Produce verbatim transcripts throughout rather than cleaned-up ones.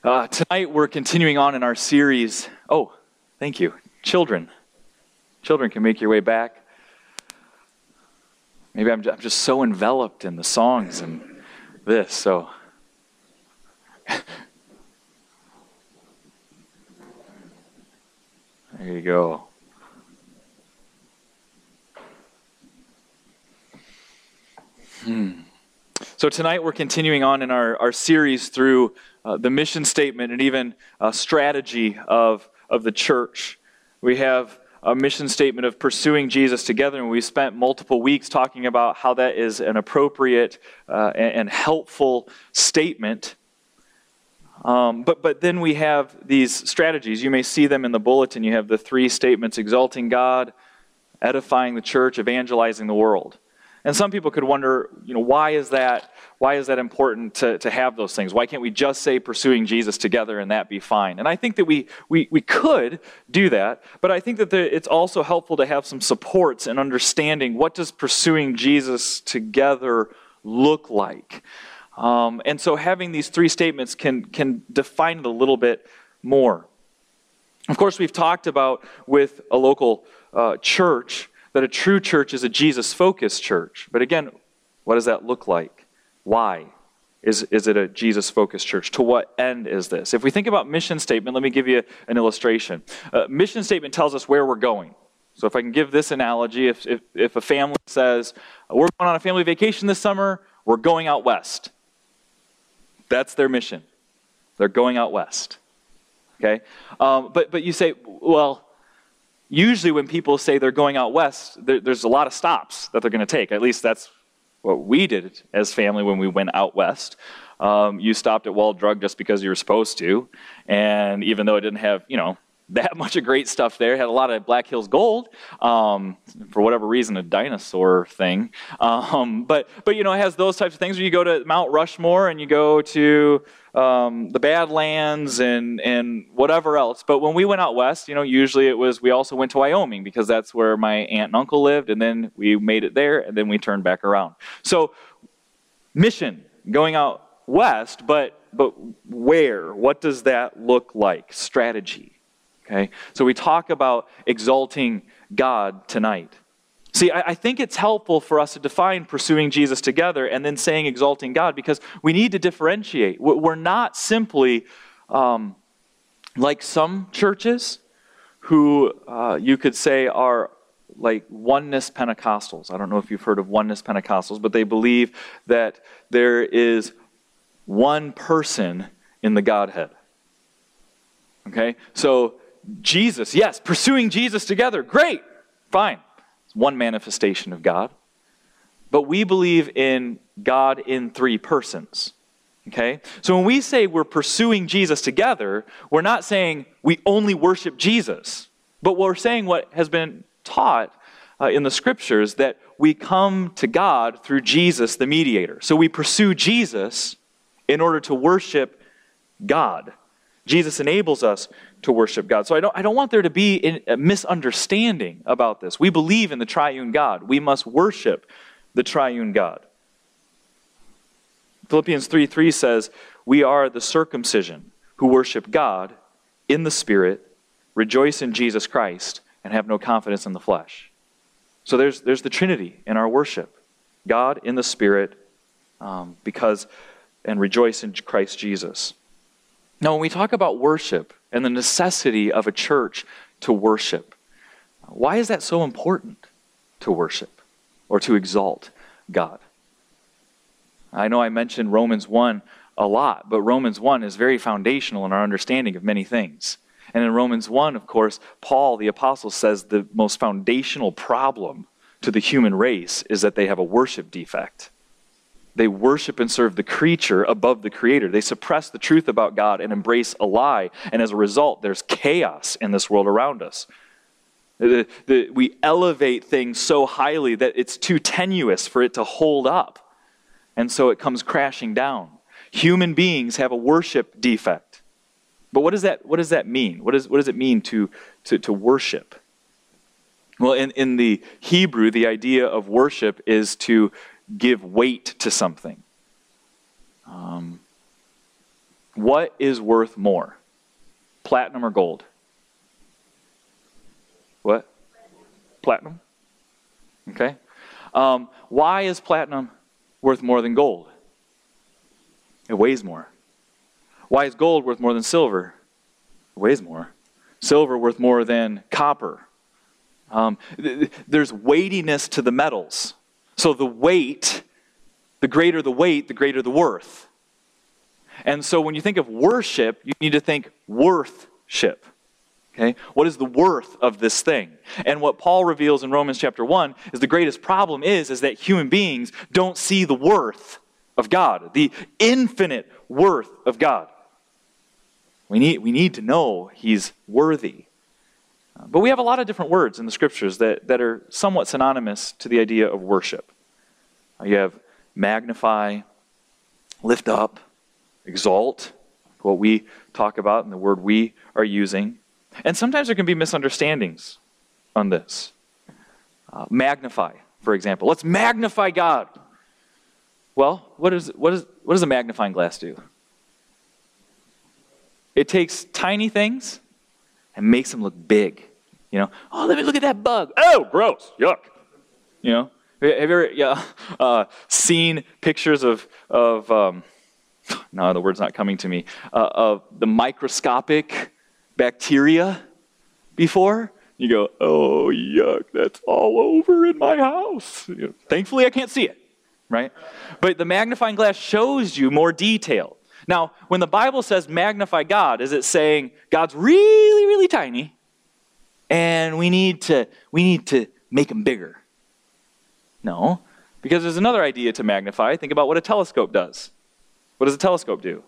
Uh, tonight we're continuing on in our series. Oh, thank you. Children. Children can make your way back. Maybe I'm just, I'm just so enveloped in the songs and this, so. There you go. Hmm. So tonight we're continuing on in our, our series through uh, the mission statement and even uh, strategy of, of the church. We have a mission statement of pursuing Jesus together, and we spent multiple weeks talking about how that is an appropriate uh, and, and helpful statement. Um, but, but then we have these strategies. You may see them in the bulletin. You have the three statements: exalting God, edifying the church, evangelizing the world. And some people could wonder, you know, why is that? Why is that important to, to have those things? Why can't we just say pursuing Jesus together and that be fine? And I think that we we we could do that, but I think that the, it's also helpful to have some supports and understanding what does pursuing Jesus together look like. Um, and so having these three statements can can define it a little bit more. Of course, we've talked about with a local uh, church that a true church is a Jesus-focused church. But again, what does that look like? Why is, is it a Jesus-focused church? To what end is this? If we think about mission statement, let me give you an illustration. Uh, mission statement tells us where we're going. So if I can give this analogy, if, if, if a family says, we're going on a family vacation this summer, we're going out west. That's their mission. They're going out west. Okay? Um, but, but you say, well, usually when people say they're going out west, there, there's a lot of stops that they're going to take. At least that's what we did as family when we went out west. Um, you stopped at Wall Drug just because you were supposed to. And even though it didn't have, you know, that much of great stuff there, it had a lot of Black Hills Gold, um, for whatever reason, a dinosaur thing. Um, but, but, you know, it has those types of things. Where you go to Mount Rushmore and you go to um, the Badlands and, and whatever else. But when we went out west, you know, usually it was, we also went to Wyoming because that's where my aunt and uncle lived. And then we made it there and then we turned back around. So mission, going out west, but, but where? What does that look like? Strategy. Okay, so we talk about exalting God tonight. See, I, I think it's helpful for us to define pursuing Jesus together and then saying exalting God, because we need to differentiate. We're not simply um, like some churches who uh, you could say are like oneness Pentecostals. I don't know if you've heard of oneness Pentecostals, but they believe that there is one person in the Godhead. Okay, so Jesus, yes, pursuing Jesus together, great, fine. It's one manifestation of God. But we believe in God in three persons. Okay? So when we say we're pursuing Jesus together, we're not saying we only worship Jesus. But we're saying what has been taught uh, in the scriptures, that we come to God through Jesus, the mediator. So we pursue Jesus in order to worship God. Jesus enables us to worship God. So I don't, I don't want there to be a misunderstanding about this. We believe in the triune God. We must worship the triune God. Philippians three three says, we are the circumcision who worship God in the Spirit, rejoice in Jesus Christ, and have no confidence in the flesh. So there's, there's the Trinity in our worship. God in the Spirit, um, because, and rejoice in Christ Jesus. Now, when we talk about worship and the necessity of a church to worship, why is that so important to worship or to exalt God? I know I mentioned Romans one a lot, but Romans one is very foundational in our understanding of many things. And in Romans one, of course, Paul, the apostle, says the most foundational problem to the human race is that they have a worship defect. They worship and serve the creature above the Creator. They suppress the truth about God and embrace a lie. And as a result, there's chaos in this world around us. The, the, we elevate things so highly that it's too tenuous for it to hold up. And so it comes crashing down. Human beings have a worship defect. But what does that, what does that mean? What, is, what does it mean to, to, to worship? Well, in, in the Hebrew, the idea of worship is to give weight to something. Um, What is worth more? Platinum or gold? What? Platinum? Okay. Um, why is platinum worth more than gold? It weighs more. Why is gold worth more than silver? It weighs more. Silver worth more than copper. Um, th- there's weightiness to the metals. So the weight, the greater the weight, the greater the worth. And so when you think of worship, you need to think worthship. Okay? What is the worth of this thing? And what Paul reveals in Romans chapter one is the greatest problem is, is that human beings don't see the worth of God, the infinite worth of God. We need, we need to know He's worthy. Uh, but we have a lot of different words in the Scriptures that, that are somewhat synonymous to the idea of worship. Uh, you have magnify, lift up, exalt, what we talk about and the word we are using. And sometimes there can be misunderstandings on this. Uh, magnify, for example. Let's magnify God. Well, what, is, what, is, what does a magnifying glass do? It takes tiny things and makes them look big. You know, oh, let me look at that bug. Oh, gross, yuck. You know, have you ever yeah, uh, seen pictures of, of um, no, the word's not coming to me, uh, of the microscopic bacteria before? You go, oh, yuck, that's all over in my house. You know, thankfully, I can't see it, right? But the magnifying glass shows you more detail. Now, when the Bible says magnify God, is it saying God's really, really tiny and we need to we need to make him bigger? No, because there's another idea to magnify. Think about what a telescope does. What does a telescope do?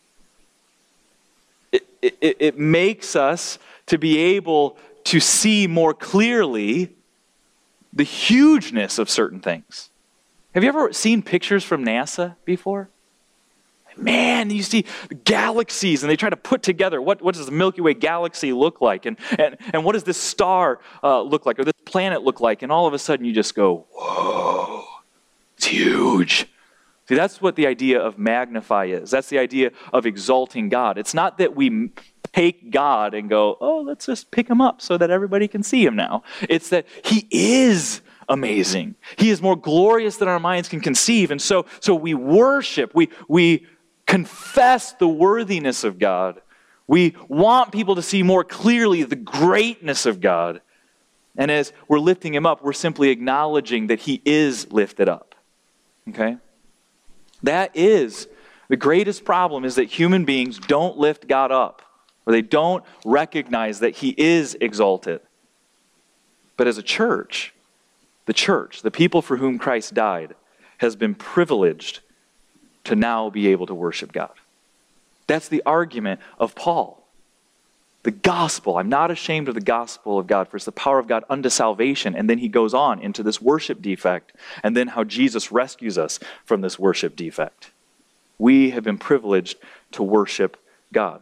It, it, it makes us to be able to see more clearly the hugeness of certain things. Have you ever seen pictures from NASA before? Man, you see galaxies, and they try to put together what, what does the Milky Way galaxy look like, and, and, and what does this star uh, look like, or this planet look like, and all of a sudden you just go, whoa, it's huge. See, that's what the idea of magnify is. That's the idea of exalting God. It's not that we take God and go, oh, let's just pick him up so that everybody can see him now. It's that he is amazing. He is more glorious than our minds can conceive. And so, so we worship, we, we confess the worthiness of God. We want people to see more clearly the greatness of God. And as we're lifting him up, we're simply acknowledging that he is lifted up. Okay? That is the greatest problem, is that human beings don't lift God up, or they don't recognize that he is exalted. But as a church, the church, the people for whom Christ died, has been privileged to now be able to worship God. That's the argument of Paul. The gospel, I'm not ashamed of the gospel of God, for it's the power of God unto salvation. And then he goes on into this worship defect, and then how Jesus rescues us from this worship defect. We have been privileged to worship God.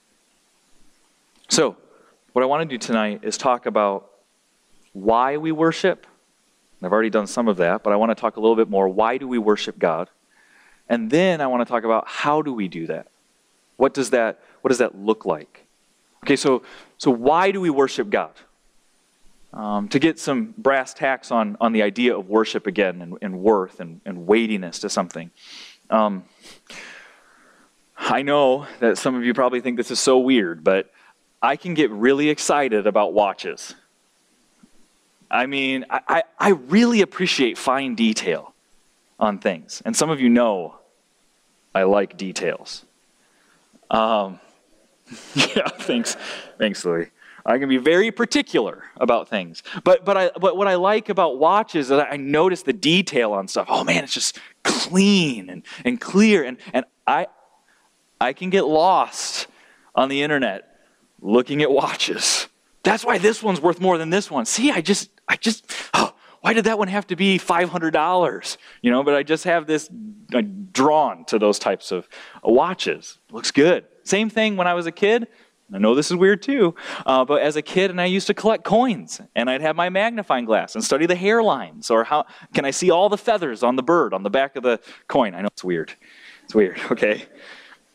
So, what I want to do tonight is talk about why we worship. I've already done some of that, but I want to talk a little bit more. Why do we worship God? And then I want to talk about how do we do that? What does that, what does that look like? Okay, so, so why do we worship God? Um, to get some brass tacks on, on the idea of worship again, and, and worth and, and weightiness to something. Um, I know that some of you probably think this is so weird, but I can get really excited about watches. I mean, I, I really appreciate fine detail on things. And some of you know I like details. Um, yeah, thanks. Thanks, Louie. I can be very particular about things. But but I but what I like about watches is that I notice the detail on stuff. Oh man, it's just clean and, and clear. And, and I I can get lost on the internet looking at watches. That's why this one's worth more than this one. See, I just I just oh, why did that one have to be five hundred dollars? You know, but I just have this I'm drawn to those types of watches. Looks good. Same thing when I was a kid. I know this is weird too, uh, but as a kid, and I used to collect coins, and I'd have my magnifying glass and study the hairlines, or how can I see all the feathers on the bird on the back of the coin. I know it's weird. It's weird, okay?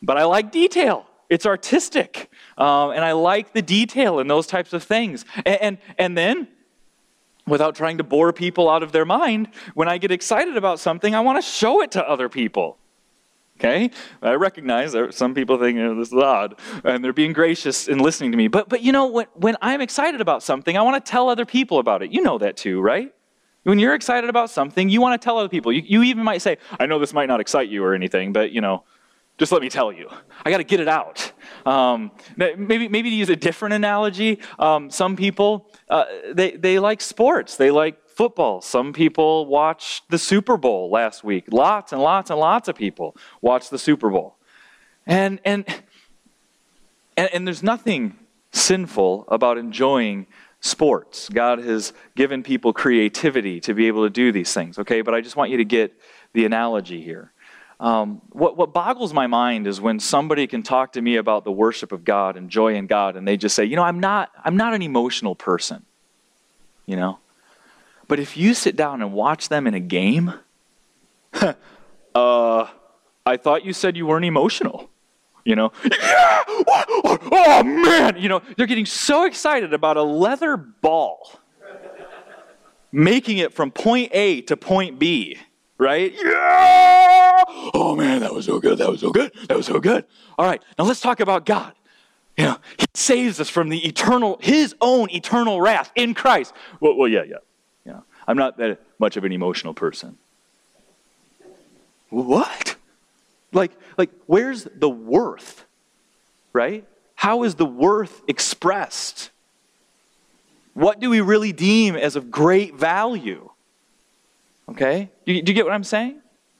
but I like detail. It's artistic. Um, and I like the detail in those types of things. And, and, and then, without trying to bore people out of their mind, when I get excited about something, I want to show it to other people. Okay? I recognize that some people think, oh, this is odd, and they're being gracious in listening to me. But, but you know, when, when I'm excited about something, I want to tell other people about it. You know that too, right? When you're excited about something, you want to tell other people. You, you even might say, I know this might not excite you or anything, but, you know, just let me tell you. I got to get it out. Um, maybe, maybe to use a different analogy, um, some people, uh, they, they like sports. They like football. Some people watched the Super Bowl last week. Lots and lots and lots of people watched the Super Bowl. And, and, and, and there's nothing sinful about enjoying sports. God has given people creativity to be able to do these things, okay? But I just want you to get the analogy here. Um, what, what boggles my mind is when somebody can talk to me about the worship of God and joy in God, and they just say, you know, I'm not, I'm not an emotional person, you know? But if you sit down and watch them in a game, uh, I thought you said you weren't emotional. You know, yeah! Oh, oh, man! You know, they're getting so excited about a leather ball, making it from point A to point B, right? Yeah! Oh man, that was so good, that was so good, that was so good. All right, now let's talk about God. You know, He saves us from the eternal, His own eternal wrath in Christ. Well, well yeah, yeah. Yeah. I'm not that much of an emotional person. What? Like, like, where's the worth, right? How is the worth expressed? What do we really deem as of great value? Okay? Do you, do you get what I'm saying?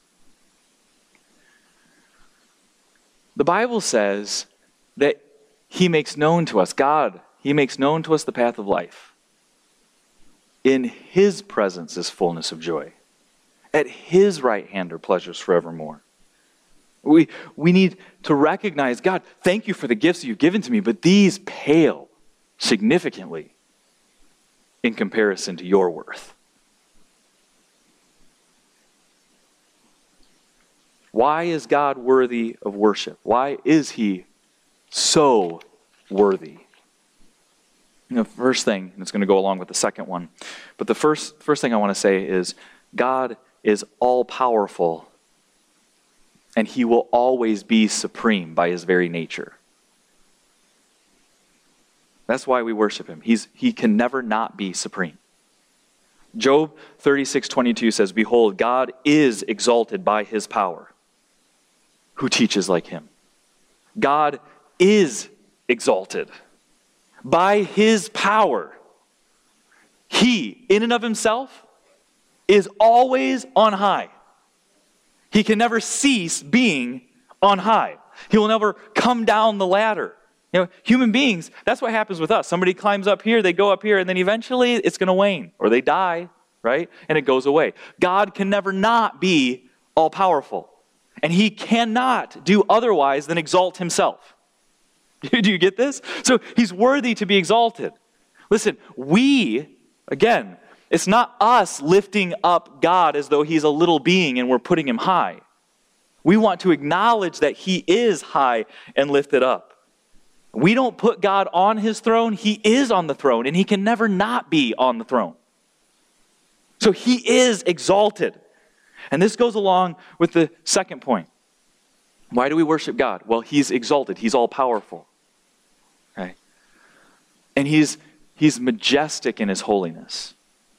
The Bible says that He makes known to us, God, He makes known to us the path of life. In His presence is fullness of joy. At His right hand are pleasures forevermore. We, we need to recognize, God, thank you for the gifts you've given to me, but these pale significantly in comparison to your worth. Why is God worthy of worship? Why is He so worthy? You know, first thing, and it's going to go along with the second one, but the first, first thing I want to say is God is all-powerful, and He will always be supreme by His very nature. That's why we worship Him. He's, he can never not be supreme. Job thirty-six twenty-two says, behold, God is exalted by His power. Who teaches like Him? God is exalted by His power. He, in and of Himself, is always on high. He can never cease being on high. He will never come down the ladder. You know, human beings, that's what happens with us. Somebody climbs up here, they go up here, and then eventually it's going to wane, or they die, right? And it goes away. God can never not be all-powerful. And He cannot do otherwise than exalt Himself. Do you get this? So He's worthy to be exalted. Listen, we, again, it's not us lifting up God as though He's a little being and we're putting Him high. We want to acknowledge that He is high and lifted up. We don't put God on His throne. He is on the throne, and He can never not be on the throne. So He is exalted. And this goes along with the second point. Why do we worship God? Well, He's exalted. He's all-powerful. Okay? And He's, he's majestic in His holiness.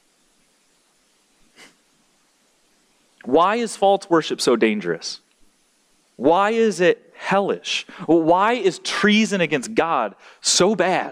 Why is false worship so dangerous? Why is it hellish? Why is treason against God so bad?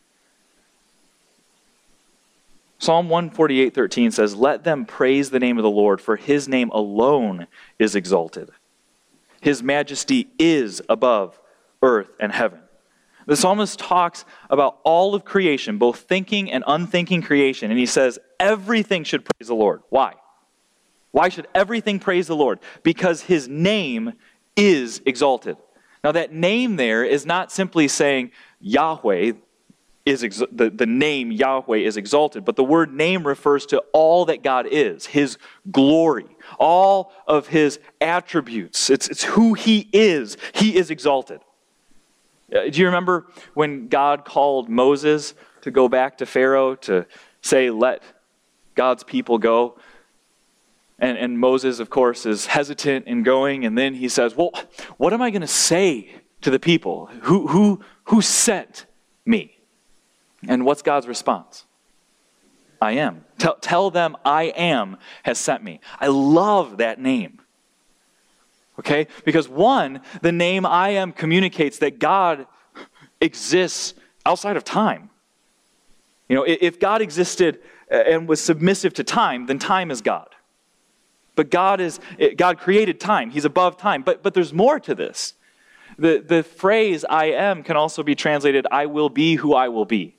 Psalm one forty-eight thirteen says, let them praise the name of the Lord, for His name alone is exalted. His majesty is above earth and heaven. The psalmist talks about all of creation, both thinking and unthinking creation, and he says everything should praise the Lord. Why? Why should everything praise the Lord? Because His name is exalted. Now that name there is not simply saying Yahweh, is ex- the, the name Yahweh is exalted, but the word name refers to all that God is, his glory, all of his attributes. It's, it's who he is. He is exalted. Uh, do you remember when God called Moses to go back to Pharaoh to say, let God's people go? And, and Moses, of course, is hesitant in going, and then he says, well, what am I going to say to the people? Who, who, who sent me? And what's God's response? I am. Tell, tell them I am has sent me. I love that name. Okay? Because one, the name I am communicates that God exists outside of time. You know, if God existed and was submissive to time, then time is God. But God is God created time. He's above time. But but there's more to this. The, the phrase I am can also be translated, I will be who I will be.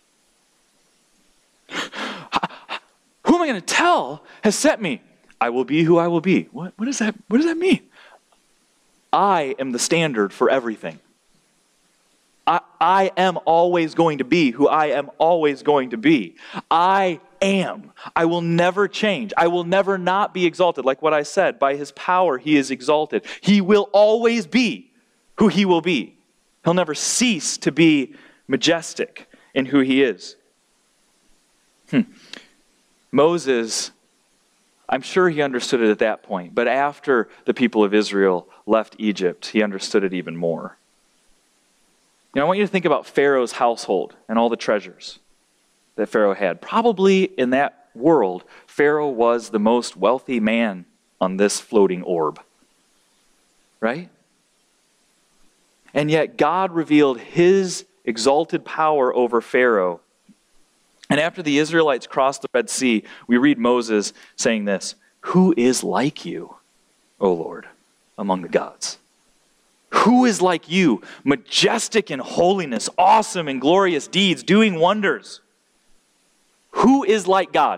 Who am I going to tell has sent me? I will be who I will be. What, what, does that, what does that mean? I am the standard for everything. I, I am always going to be who I am always going to be. I am. I will never change. I will never not be exalted. Like what I said, by his power he is exalted. He will always be who he will be. He'll never cease to be majestic in who he is. Hmm. Moses, I'm sure he understood it at that point, but after the people of Israel left Egypt, he understood it even more. You know, I want you to think about Pharaoh's household and all the treasures that Pharaoh had. Probably in that world, Pharaoh was the most wealthy man on this floating orb. Right? And yet God revealed his exalted power over Pharaoh. And after the Israelites crossed the Red Sea, we read Moses saying this, who is like you, O Lord, among the gods? Who is like you, majestic in holiness, awesome in glorious deeds, doing wonders? Who is like God?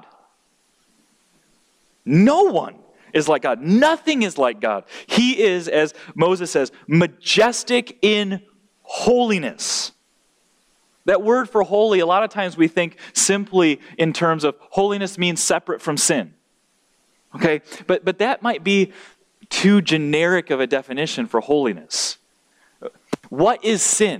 No one is like God. Nothing is like God. He is, as Moses says, majestic in holiness. That word for holy, a lot of times we think simply in terms of holiness means separate from sin. Okay? But, but that might be too generic of a definition for holiness. What is sin?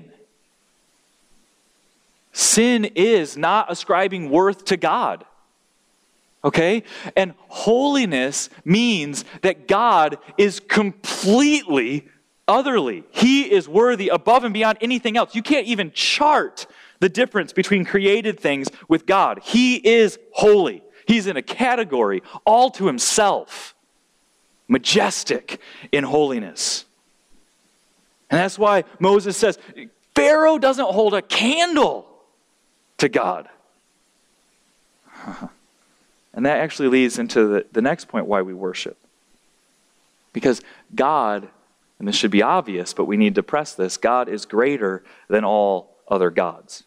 Sin is not ascribing worth to God. Okay? And holiness means that God is completely otherly. He is worthy above and beyond anything else. You can't even chart the difference between created things with God. He is holy. He's in a category all to himself. Majestic in holiness. And that's why Moses says, Pharaoh doesn't hold a candle to God. And that actually leads into the, the next point why we worship. Because God, and this should be obvious, but we need to press this, God is greater than all other gods.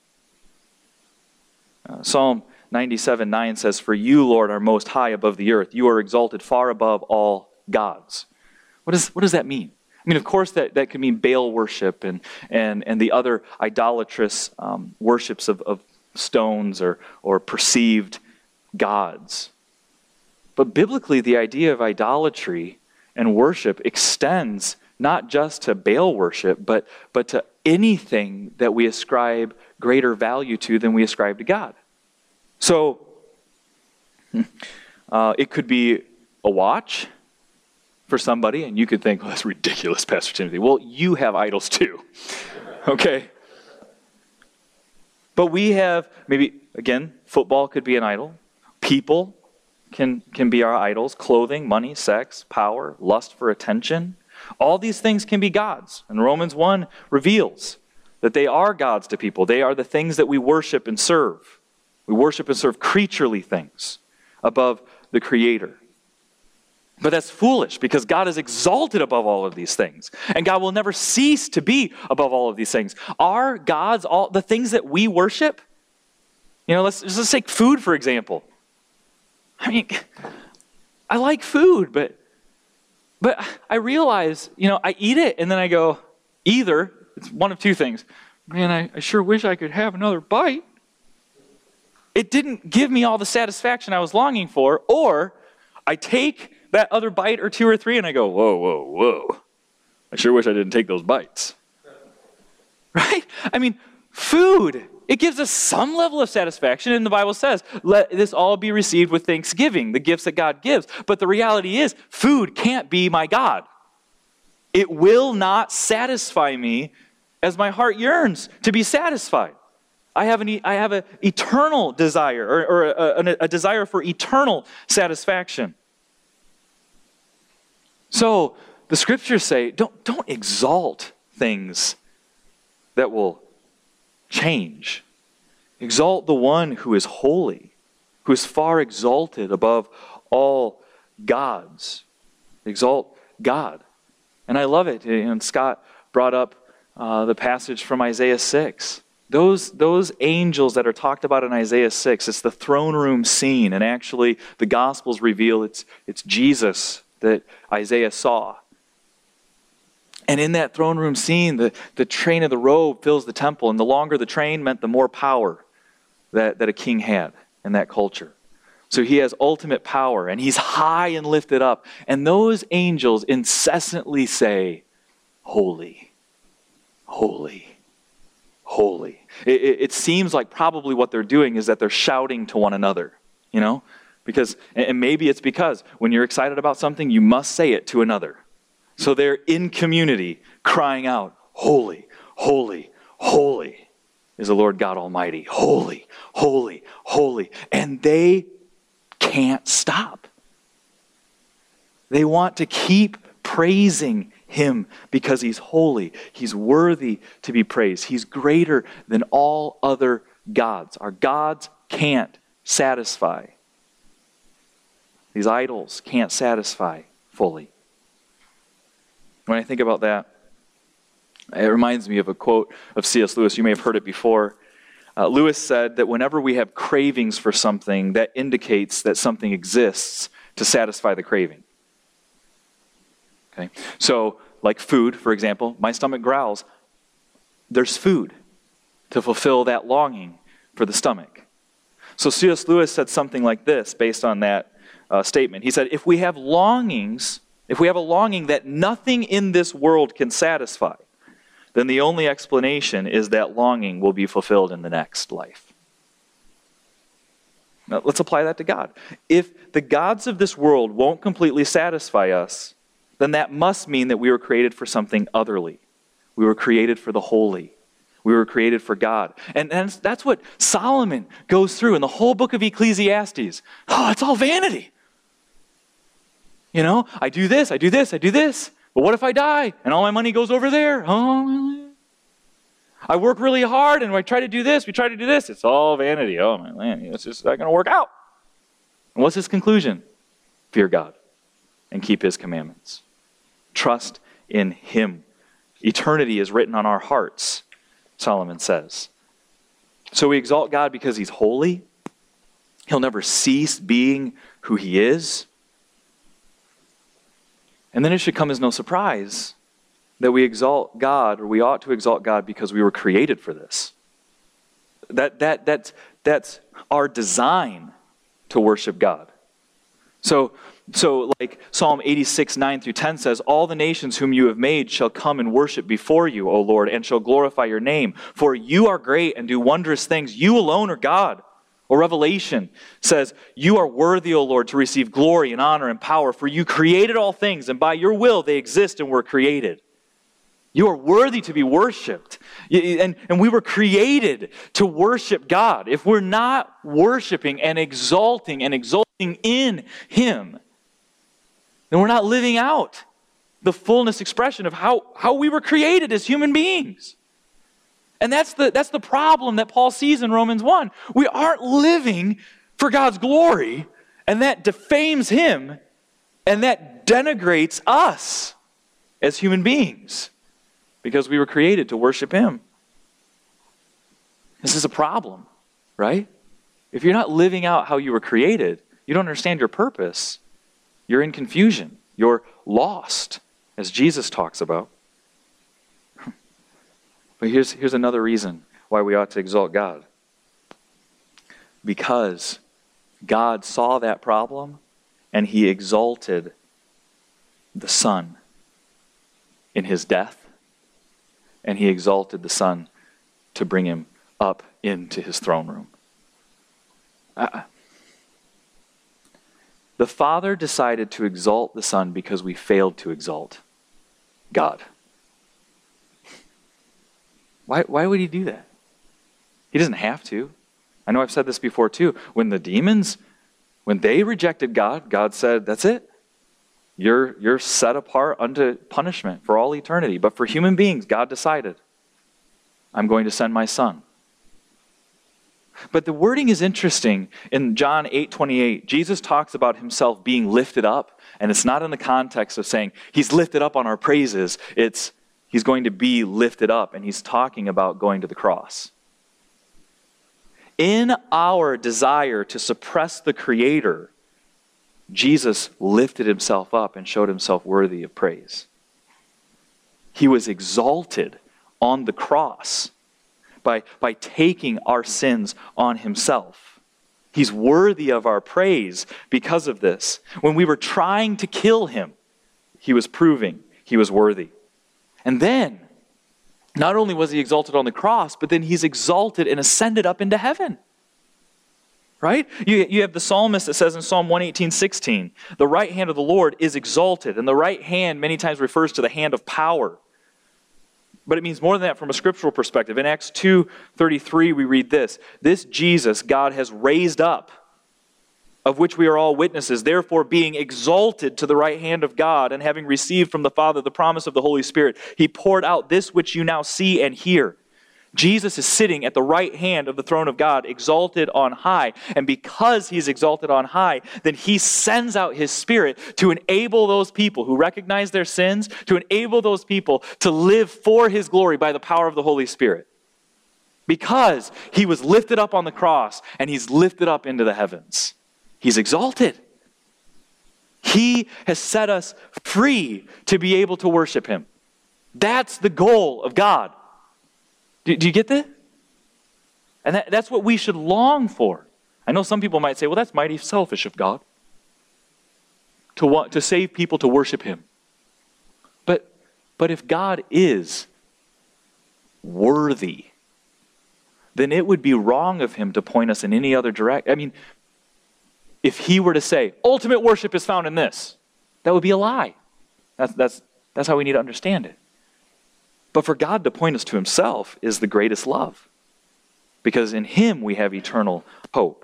Uh, Psalm ninety-seven nine says, for you, Lord, are most high above the earth. You are exalted far above all gods. What, is, what does that mean? I mean, of course, that, that could mean Baal worship and, and, and the other idolatrous um, worships of, of stones or, or perceived gods. But biblically, the idea of idolatry and worship extends not just to Baal worship, but, but to anything that we ascribe greater value to than we ascribe to God. So, uh, it could be a watch for somebody, and you could think, well, that's ridiculous, Pastor Timothy. Well, you have idols too, okay? But we have, maybe, again, football could be an idol. People can, can be our idols. Clothing, money, sex, power, lust for attention. All these things can be gods. And Romans one reveals that they are gods to people. They are the things that we worship and serve. We worship and serve creaturely things above the Creator. But that's foolish because God is exalted above all of these things. And God will never cease to be above all of these things. Are gods all the things that we worship? You know, let's, let's take food, for example. I mean, I like food, but but I realize, you know, I eat it and then I go, either, it's one of two things. man, I, I sure wish I could have another bite. It didn't give me all the satisfaction I was longing for. Or I take that other bite or two or three and I go, whoa, whoa, whoa. I sure wish I didn't take those bites. Right? I mean, food, it gives us some level of satisfaction. And the Bible says, let this all be received with thanksgiving, the gifts that God gives. But the reality is, food can't be my God. It will not satisfy me as my heart yearns to be satisfied. I have an I have an eternal desire, or, or a, a, a desire for eternal satisfaction. So the scriptures say, don't, don't exalt things that will change. Exalt the one who is holy, who is far exalted above all gods. Exalt God. And I love it. And Scott brought up uh, the passage from Isaiah six. Those, those angels that are talked about in Isaiah six, it's the throne room scene. And actually, the Gospels reveal it's, it's Jesus that Isaiah saw. And in that throne room scene, the, the train of the robe fills the temple. And the longer the train meant the more power that, that a king had in that culture. So he has ultimate power, and he's high and lifted up. And those angels incessantly say, holy, holy, holy. It, it, it seems like probably what they're doing is that they're shouting to one another, you know? Because, and maybe it's because when you're excited about something, you must say it to another. So they're in community crying out, holy, holy, holy is the Lord God Almighty. Holy, holy, holy. And they can't stop. They want to keep praising him because he's holy. He's worthy to be praised. He's greater than all other gods. Our gods can't satisfy. These idols can't satisfy fully. When I think about that, it reminds me of a quote of C S Lewis. You may have heard it before. Uh, Lewis said that whenever we have cravings for something, that indicates that something exists to satisfy the craving. Okay, so like food, for example, my stomach growls. There's food to fulfill that longing for the stomach. So C S Lewis said something like this based on that uh, statement. He said, if we have longings, if we have a longing that nothing in this world can satisfy, then the only explanation is that longing will be fulfilled in the next life. Now, let's apply that to God. If the gods of this world won't completely satisfy us, then that must mean that we were created for something otherly. We were created for the holy. We were created for God. And, and that's what Solomon goes through in the whole book of Ecclesiastes. Oh, it's all vanity. You know, I do this, I do this, I do this. But what if I die and all my money goes over there? Oh, I work really hard and I try to do this, we try to do this. It's all vanity. Oh, my man, it's just not going to work out. And what's his conclusion? Fear God and keep his commandments. Trust in him. Eternity is written on our hearts, Solomon says. So we exalt God because he's holy. He'll never cease being who he is. And then it should come as no surprise that we exalt God, or we ought to exalt God because we were created for this. That, that, that, that's our design to worship God. So, so like Psalm eighty-six, nine through ten says, all the nations whom you have made shall come and worship before you, O Lord, and shall glorify your name. For you are great and do wondrous things. You alone are God. Or Revelation says, you are worthy, O Lord, to receive glory and honor and power, for you created all things, and by your will they exist and were created. You are worthy to be worshipped. And, and we were created to worship God. If we're not worshiping and exalting and exalting in him, then we're not living out the fullness expression of how, how we were created as human beings. And that's the, that's the problem that Paul sees in Romans one. We aren't living for God's glory, and that defames him, and that denigrates us as human beings, because we were created to worship him. This is a problem, right? If you're not living out how you were created, you don't understand your purpose. You're in confusion. You're lost, as Jesus talks about. But here's, here's another reason why we ought to exalt God. Because God saw that problem and he exalted the Son in his death, and he exalted the Son to bring him up into his throne room. Uh, the Father decided to exalt the Son because we failed to exalt God. Why, why would he do that? He doesn't have to. I know I've said this before too. When the demons, when they rejected God, God said, that's it. You're, you're set apart unto punishment for all eternity. But for human beings, God decided, I'm going to send my Son. But the wording is interesting. In John eight twenty-eight, Jesus talks about himself being lifted up. And it's not in the context of saying he's lifted up on our praises. It's he's going to be lifted up. And he's talking about going to the cross. In our desire to suppress the Creator, Jesus lifted himself up and showed himself worthy of praise. He was exalted on the cross by, by taking our sins on himself. He's worthy of our praise because of this. When we were trying to kill him, he was proving he was worthy. And then, not only was he exalted on the cross, but then he's exalted and ascended up into heaven. Right? You, you have the psalmist that says in Psalm one eighteen, sixteen, the right hand of the Lord is exalted. And the right hand many times refers to the hand of power. But it means more than that from a scriptural perspective. In Acts two thirty-three, we read this. This Jesus God has raised up, of which we are all witnesses, therefore being exalted to the right hand of God, and having received from the Father the promise of the Holy Spirit, he poured out this which you now see and hear. Jesus is sitting at the right hand of the throne of God, exalted on high. And because he's exalted on high, then he sends out his Spirit to enable those people who recognize their sins, to enable those people to live for his glory by the power of the Holy Spirit. Because he was lifted up on the cross and he's lifted up into the heavens. He's exalted. He has set us free to be able to worship him. That's the goal of God. Do, do you get that? And that, that's what we should long for. I know some people might say, well, that's mighty selfish of God to want to save people to worship him. But, but if God is worthy, then it would be wrong of him to point us in any other direction. I mean, if he were to say, ultimate worship is found in this, that would be a lie. That's, that's, that's how we need to understand it. But for God to point us to himself is the greatest love. Because in him we have eternal hope.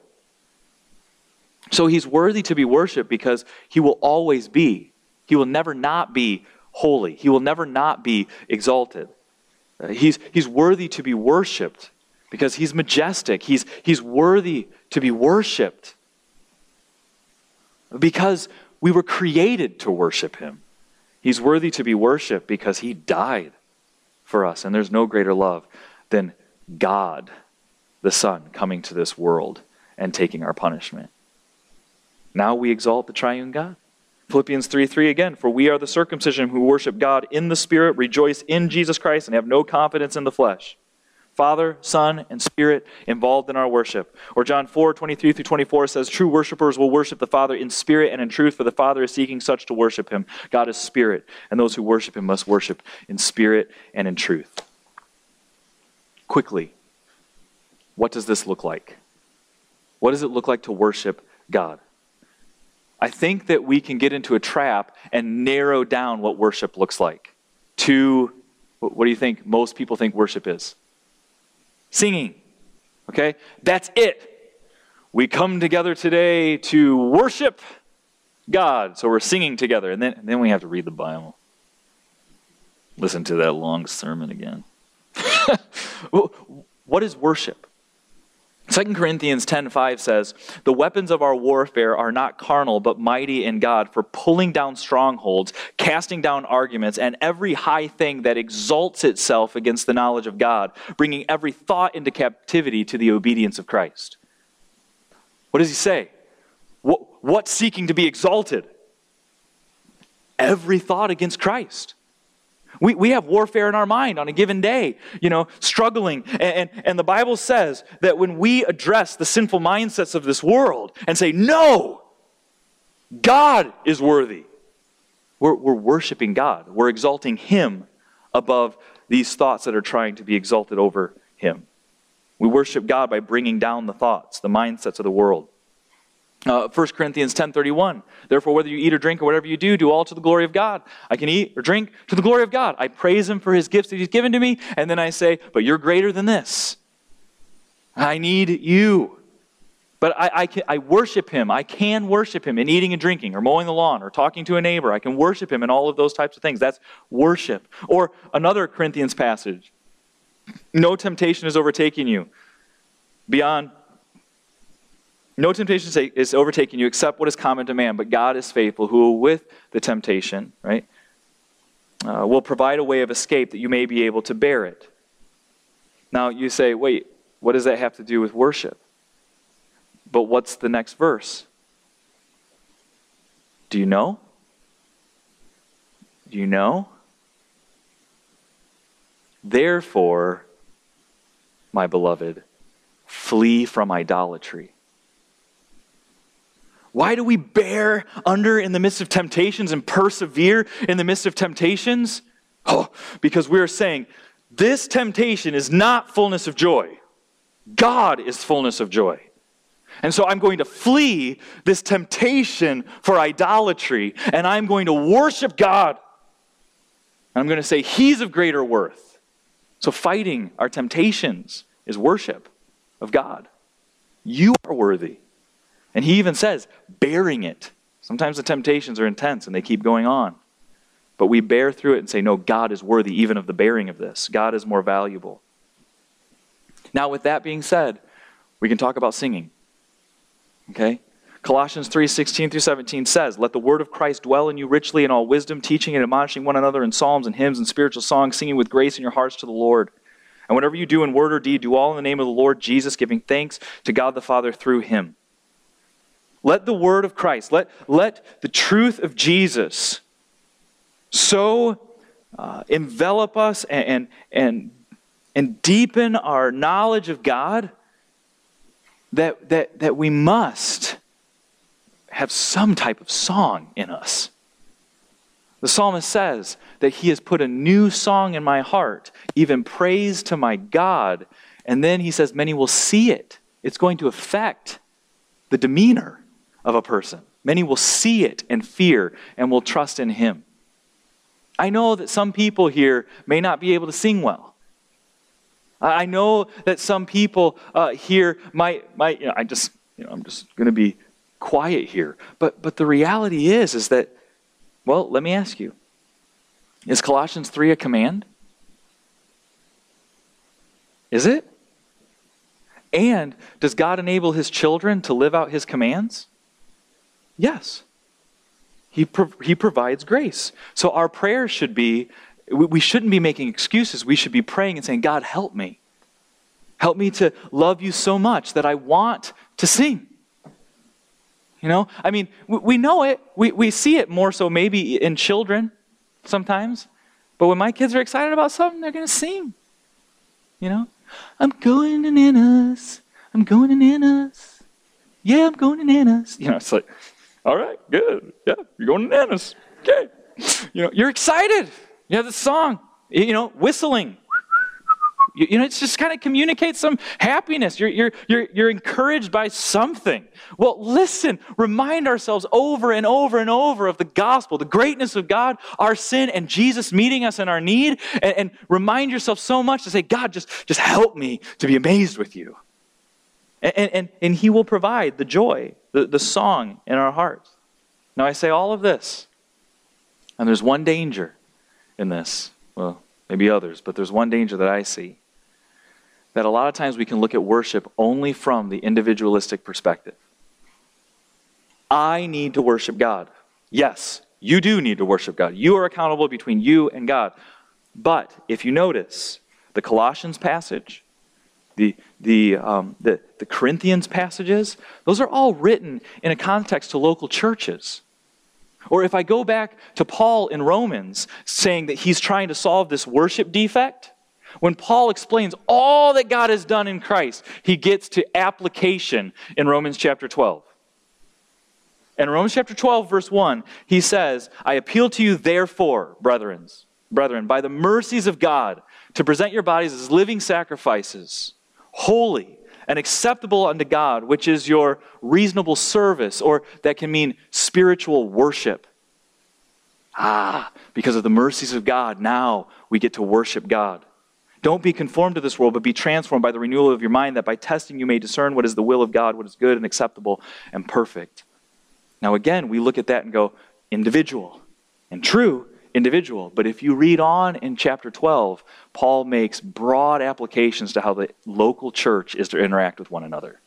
So he's worthy to be worshipped because he will always be. He will never not be holy. He will never not be exalted. Uh, he's, he's worthy to be worshipped because he's majestic. He's, he's worthy to be worshipped because we were created to worship him. He's worthy to be worshipped because he died for us. And there's no greater love than God, the Son, coming to this world and taking our punishment. Now we exalt the triune God. Philippians three three again, for we are the circumcision who worship God in the Spirit, rejoice in Jesus Christ, and have no confidence in the flesh. Father, Son, and Spirit involved in our worship. Or John four twenty-three through twenty-four says, true worshipers will worship the Father in spirit and in truth, for the Father is seeking such to worship him. God is spirit, and those who worship him must worship in spirit and in truth. Quickly, what does this look like? What does it look like to worship God? I think that we can get into a trap and narrow down what worship looks like to, what do you think most people think worship is? Singing. Okay? That's it. We come together today to worship God. So we're singing together. And then, and then we have to read the Bible. Listen to that long sermon again. What is worship? Second Corinthians ten five says, the weapons of our warfare are not carnal, but mighty in God for pulling down strongholds, casting down arguments, and every high thing that exalts itself against the knowledge of God, bringing every thought into captivity to the obedience of Christ. What does he say? What, what's seeking to be exalted? Every thought against Christ. We, we have warfare in our mind on a given day, you know, struggling. And, and, and the Bible says that when we address the sinful mindsets of this world and say, no, God is worthy, we're, we're worshiping God. We're exalting Him above these thoughts that are trying to be exalted over Him. We worship God by bringing down the thoughts, the mindsets of the world. Uh, First Corinthians ten thirty-one, therefore whether you eat or drink or whatever you do, do all to the glory of God. I can eat or drink to the glory of God. I praise Him for His gifts that He's given to me, and then I say, but you're greater than this. I need you. But I, I, can, I worship Him. I can worship Him in eating and drinking or mowing the lawn or talking to a neighbor. I can worship Him in all of those types of things. That's worship. Or another Corinthians passage, no temptation is overtaking you beyond No temptation is overtaking you except what is common to man, but God is faithful, who with the temptation, right, uh, will provide a way of escape that you may be able to bear it. Now you say, wait, what does that have to do with worship? But what's the next verse? Do you know? Do you know? Therefore, my beloved, flee from idolatry. Why do we bear under in the midst of temptations and persevere in the midst of temptations? Oh, because we're saying, this temptation is not fullness of joy. God is fullness of joy. And so I'm going to flee this temptation for idolatry, and I'm going to worship God. And I'm going to say, He's of greater worth. So fighting our temptations is worship of God. You are worthy. And He even says, bearing it. Sometimes the temptations are intense and they keep going on. But we bear through it and say, no, God is worthy even of the bearing of this. God is more valuable. Now, with that being said, we can talk about singing. Okay? Colossians three sixteen through seventeen says, let the word of Christ dwell in you richly in all wisdom, teaching and admonishing one another in psalms and hymns and spiritual songs, singing with grace in your hearts to the Lord. And whatever you do in word or deed, do all in the name of the Lord Jesus, giving thanks to God the Father through Him. Let the word of Christ, let, let the truth of Jesus so uh, envelop us and, and, and deepen our knowledge of God that, that, that we must have some type of song in us. The psalmist says that he has put a new song in my heart, even praise to my God. And then he says many will see it. It's going to affect the demeanor of a person. Many will see it and fear and will trust in Him. I know that some people here may not be able to sing well. I know that some people uh, here might, might you know, I just, you know, I'm just going to be quiet here. But but the reality is, is that, well, let me ask you, is Colossians three a command? Is it? And does God enable His children to live out His commands? Yes. He, pro- he provides grace. So our prayer should be, we, we shouldn't be making excuses. We should be praying and saying, God, help me. Help me to love you so much that I want to sing. You know, I mean, we, we know it. We, we see it more so maybe in children sometimes. But when my kids are excited about something, they're going to sing. You know, I'm going to Nana's. I'm going to Nana's. Yeah, I'm going to Nana's. You know, it's like, all right, good. Yeah, you're going to Nana's. Okay. You know, you're excited. You have the song, you know, whistling. You, you know, it's just kind of communicates some happiness. You're, you're, you're, you're encouraged by something. Well, listen, remind ourselves over and over and over of the gospel, the greatness of God, our sin, and Jesus meeting us in our need. And, and remind yourself so much to say, God, just, just help me to be amazed with you. And, and, and He will provide the joy, the, the song in our hearts. Now I say all of this, and there's one danger in this. Well, maybe others, but there's one danger that I see. That a lot of times we can look at worship only from the individualistic perspective. I need to worship God. Yes, you do need to worship God. You are accountable between you and God. But if you notice, the Colossians passage, The the, um, the the Corinthians passages, those are all written in a context to local churches. Or if I go back to Paul in Romans, saying that he's trying to solve this worship defect, when Paul explains all that God has done in Christ, he gets to application in Romans chapter twelve. In Romans chapter twelve, verse one, he says, I appeal to you therefore, brethren, brethren, by the mercies of God, to present your bodies as living sacrifices, holy and acceptable unto God, which is your reasonable service, or that can mean spiritual worship. Ah, because of the mercies of God, now we get to worship God. Don't be conformed to this world, but be transformed by the renewal of your mind, that by testing you may discern what is the will of God, what is good and acceptable and perfect. Now again, we look at that and go, individual. And true, individual. But if you read on in chapter twelve, Paul makes broad applications to how the local church is to interact with one another.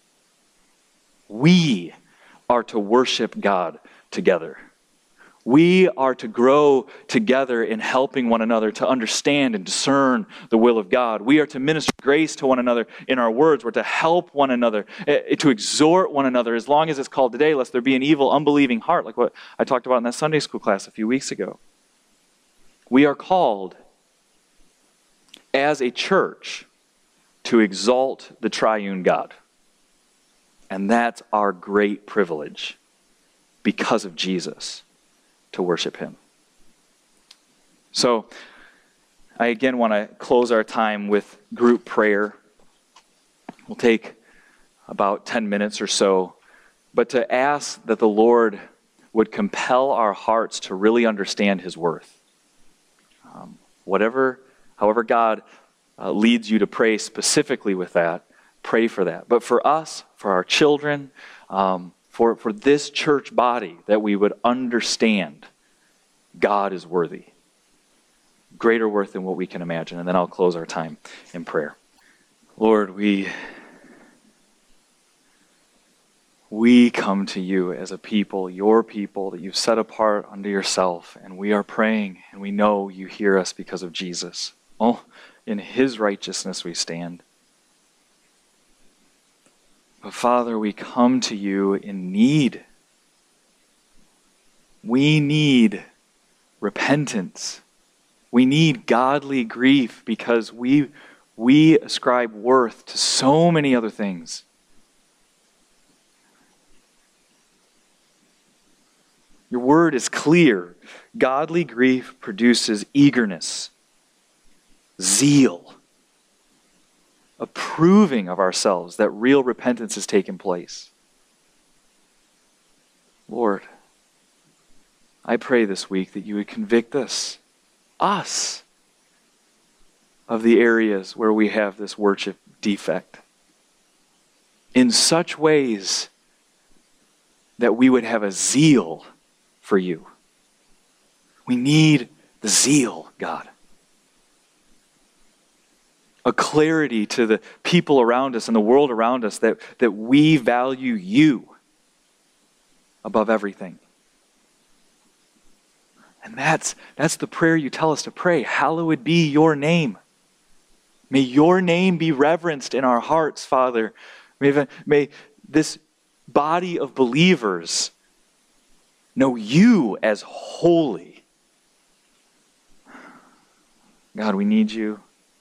We are to worship God together. We are to grow together in helping one another to understand and discern the will of God. We are to minister grace to one another in our words. We're to help one another, to exhort one another, as long as it's called today, lest there be an evil, unbelieving heart, like what I talked about in that Sunday school class a few weeks ago. We are called as a church to exalt the triune God. And that's our great privilege because of Jesus, to worship him. So, I again want to close our time with group prayer. We'll take about ten minutes or so, but to ask that the Lord would compel our hearts to really understand his worth. Um, whatever, however God uh, leads you to pray specifically with that, pray for that. But for us, for our children, um, for, for this church body, that we would understand God is worthy. Greater worth than what we can imagine. And then I'll close our time in prayer. Lord, we, we come to you as a people, your people that you've set apart unto yourself. And we are praying, and we know you hear us because of Jesus. Oh, in his righteousness we stand. But Father, we come to you in need. We need repentance. We need godly grief because we, we ascribe worth to so many other things. Your word is clear. Godly grief produces eagerness, zeal, approving of ourselves that real repentance has taken place. Lord, I pray this week that you would convict us, us, of the areas where we have this worship defect in such ways that we would have a zeal for you. We need the zeal, God. A clarity to the people around us and the world around us that, that we value you above everything. And that's, that's the prayer you tell us to pray. Hallowed be your name. May your name be reverenced in our hearts, Father. May, may this body of believers know you as holy. God, we need you.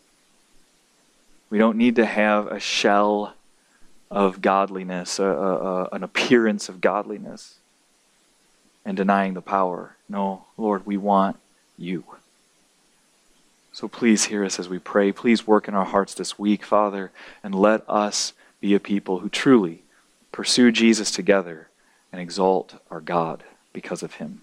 We don't need to have a shell of godliness, a, a, a, an appearance of godliness, and denying the power. No, Lord, we want you. So please hear us as we pray. Please work in our hearts this week, Father, and let us be a people who truly pursue Jesus together and exalt our God because of him.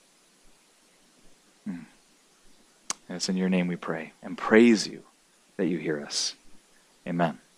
And it's in your name we pray and praise you that you hear us. Amen.